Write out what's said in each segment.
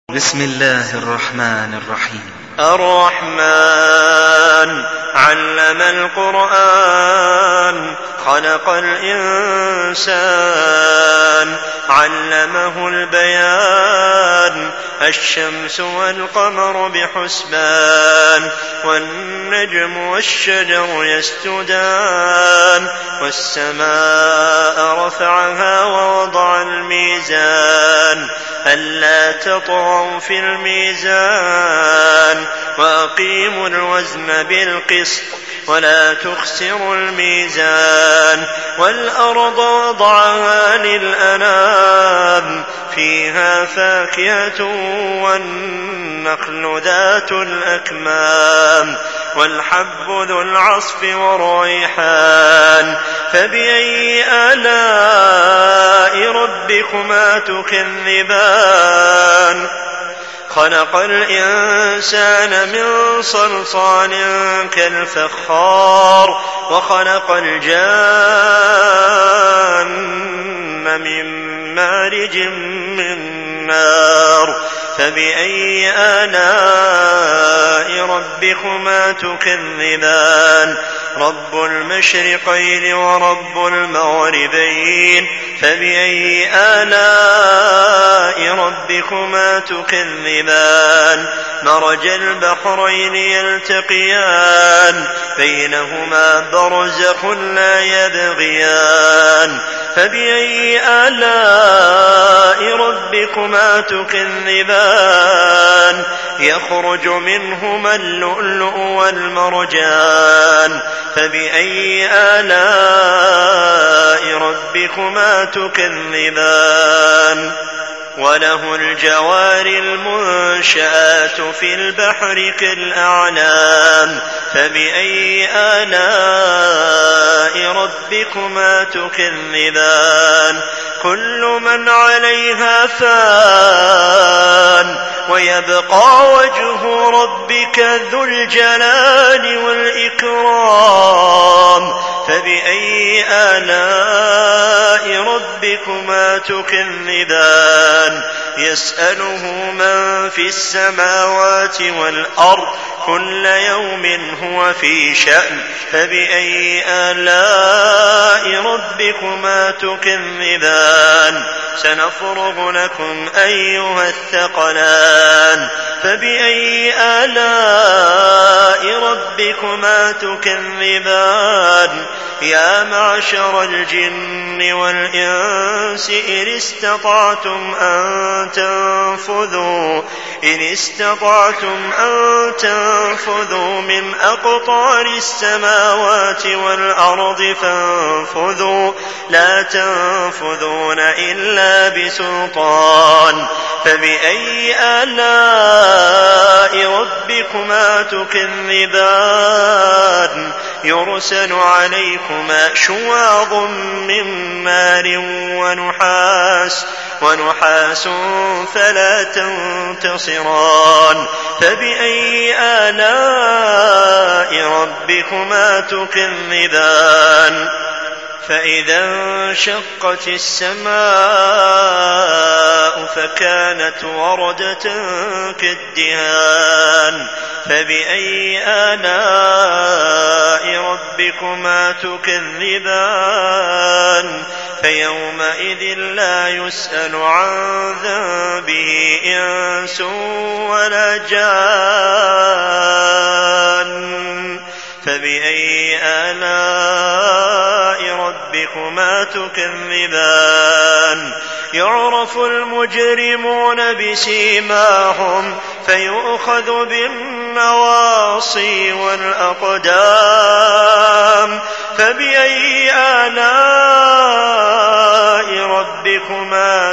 بسم الله الرحمن الرحيم. الرحمن علم القرآن خلق الإنسان علمه البيان الشمس والقمر بحسبان والنجم والشجر يسجدان والسماء رفعها ووضع الميزان ألا تطغوا في الميزان وأقيموا الوزن بالقسط ولا تخسروا الميزان والأرض وضعها للأنام فيها فاكهة والنخل ذات الأكمام والحب ذو العصف والريحان فبأي آلاء ربكما تكذبان خلق الإنسان من صلصال كالفخار وخلق الجان من مارج من نار فبأي آلاء ربكما تكذبان رب المشرقين ورب المغربين فبأي آلاء ربكما تكذبان مرج البحرين يلتقيان بينهما برزخ لا يبغيان فبأي آلاء ربكما تكذبان يخرج منهما اللؤلؤ والمرجان فبأي آلاء ربكما تكذبان وله الجوار المنشآت في البحر كالأعلام فبأي آلاء ربكما تكذبان كل من عليها فان ويبقى وجه ربك ذو الجلال والإكرام فبأي آلاء ربكما تكذبان يسأله من في السماوات والأرض كل يوم هو في شأن فبأي آلاء ربكما تكذبان سنفرغ لكم أيها الثقلان فبأي آلاء ربكما تكذبان يا معشر الجن والإنس إن استطعتم أن تنفذوا من أقطار السماوات والأرض فانفذوا لا تنفذون إلا بسلطان فبأي آلاء ربكما تكذبان يرسل عليكما شواظ من نار ونحاس فلا تنتصران فبأي آلاء ربكما تكذبان فإذا انشقت السماء فكانت وردة كالدهان فبأي آلاء ربكما تكذبان فيومئذ لا يسأل عن ذنبه إنس ولا جان فبأي آلاء ربكما تكذبان يعرف المجرمون بسيماهم فيؤخذ بالنواصي والأقدام فبأي آلاء ربكما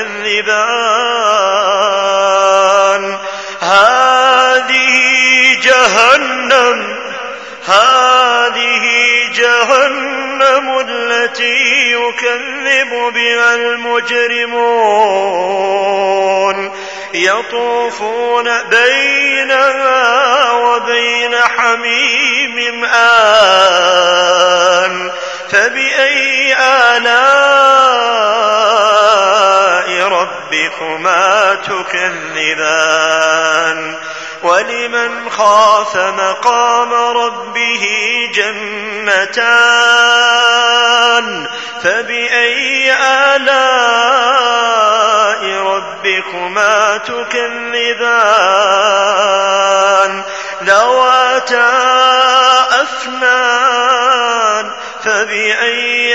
تكذبان هذه جهنم التي يكذب بها المجرمون يطوفون بينها وبين حميم آن فبأي آلاء ربكما تكذبان ولمن خاف مقام ربه جنتان فبأي آلاء ربكما تكذبان ذواتا أفنان فبأي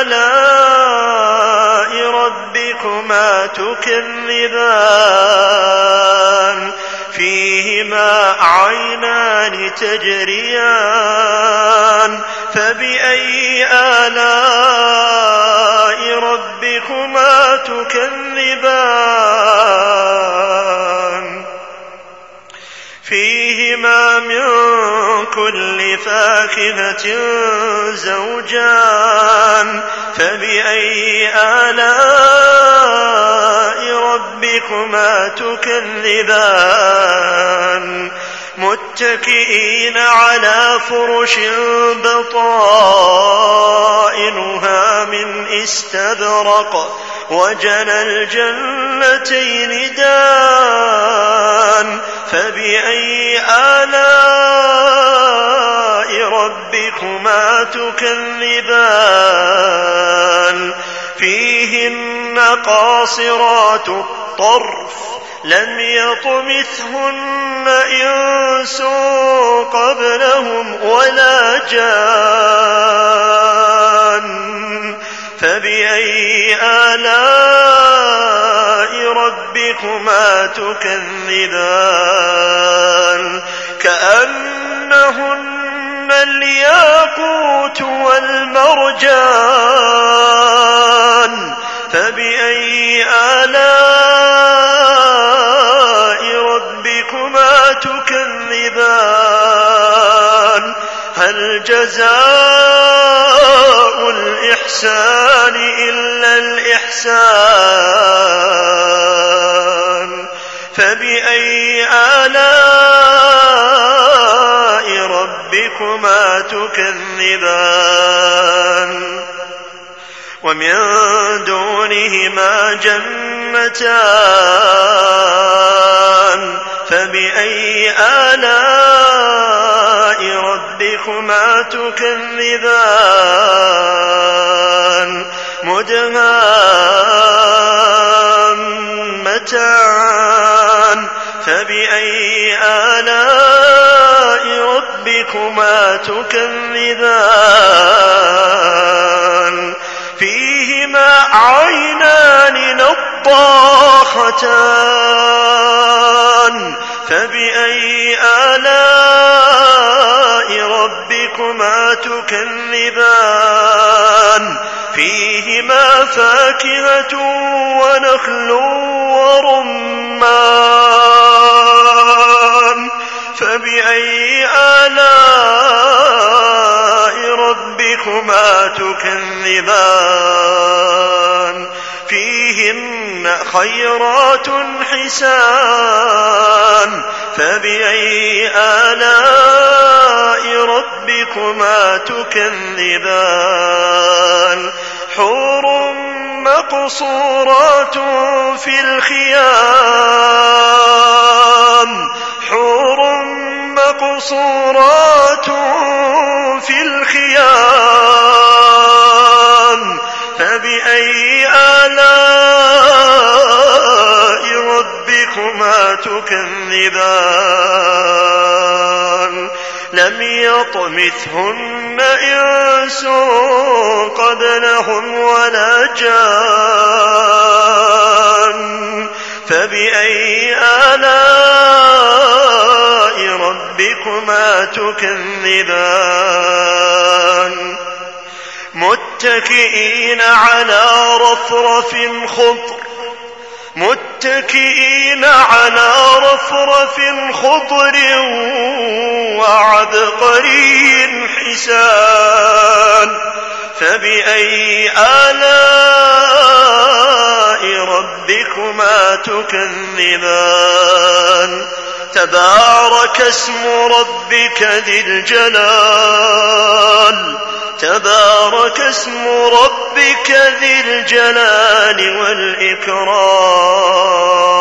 آلاء ربكما تكذبان فيهما عينان تجريان فبأي آلاء ربكما تكذبان فيهما من كل فاكهة زوجان فبأي آلاء ربكما تكذبان متكئين على فرش بطائنها من استبرق وجنى الجنتين دان فبأي آلاء ربكما تكذبان فيهن قاصرات الطرف لم يطمثهن إنس قبلهم ولا جان فبأي آلاء ربكما تكذبان كأنهن الياقوت والمرجان فبأي آلاء ربكما تكذبان هل جزاء الإحسان إلا الإحسان فبأي آلاء ربكما تكذبان ومن دونهما جنتان فبأي آلاء ربكما تكذبان مدهامتان فبأي آلاء ربكما تكذبان فيهما عينان نضاختان فبأي آلاء ربكما تكذبان فيهما فاكهة ونخل ورمان فبأي آلاء ربكما تكذبان فيهن خيرات حسان فبأي آلاء ربكما تكذبان حور مقصورات في الخيام حور مقصورات في الخيام فبأي آلاء ربكما تكذبان لم يطمثهن إنس قبلهم ولا جان فبأي آلاء ربكما تكذبان متكئين على رفرف خضر متكئين على رفرف خضر وعبقري حسان فبأي آلاء ربكما تكذبان تبارك اسم ربك ذي الجلال تبارك اسم ربك ذي الجلال والإكرام.